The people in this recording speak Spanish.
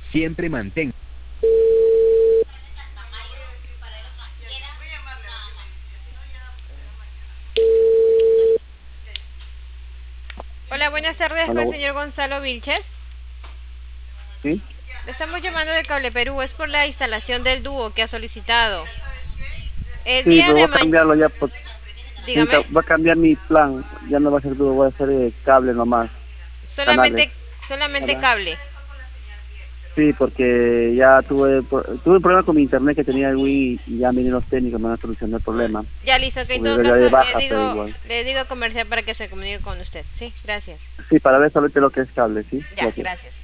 Siempre mantenga. Hola, buenas tardes con el Aló, señor Gonzalo Vilches. ¿sí? Le estamos llamando de Cable Perú, es por la instalación del dúo que ha solicitado. El Sí, día pero voy de a mañana, cambiarlo ya, porque dígame, va a cambiar mi plan. Ya no va a ser duro, voy a hacer cable nomás, canales. solamente, solamente Hola. cable. Sí, porque ya tuve un problema con mi internet que tenía el Wii y ya vinieron los técnicos, me van a solucionar el problema. Ya listo, que en Porque todo yo ya caso de baja, pero igual. le digo comercial para que se comunique con usted. Sí, gracias. Sí, para ver solamente lo que es cable, ¿sí? Ya, Gracias. gracias.